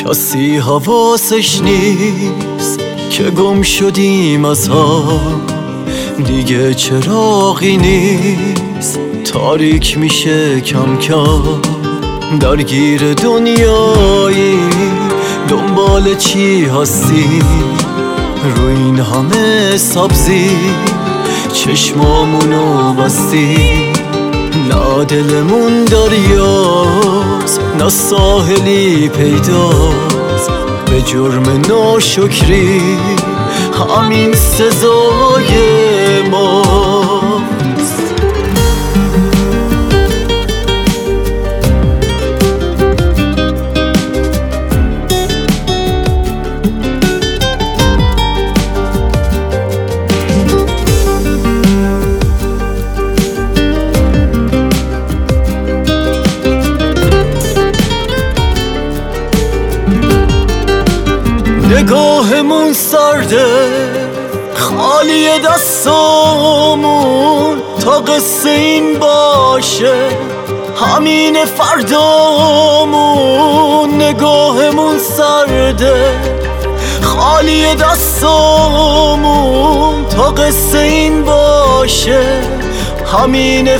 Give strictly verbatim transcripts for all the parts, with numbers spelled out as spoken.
کسی حواسش نیست که گم شدیم از هم، دیگه چراغی نیست، تاریک میشه کم کم. درگیر دنیایی دنبال چی هستی؟ رو این همه سبزی چشمامونو بستی. نه دلمون دریاست نه ساحلی پیداست، به جرم ناشکری همین سزای ماست. نگاهمون سرده خالی دستامون، تا قصه این باشه همین فردامون. نگاهمون سرده خالی دستامون، تا قصه این باشه همین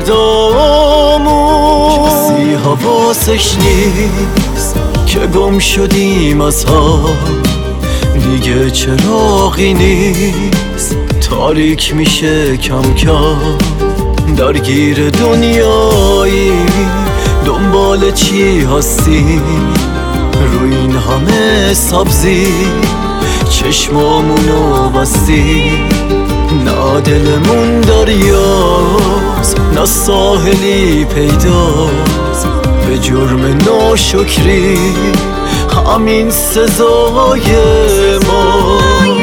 فردامون. کسی حواسش نیست که گم شدیم از هم، دیگه چراغی نیست، تاریک میشه کم کم. درگیر دنیایی دنبال چی هستی؟ رو این همه سبزی چشمامونو بستی. نه دلمون دریاست نه ساحلی پیداست، به جرم ناشکری همین سزای ما.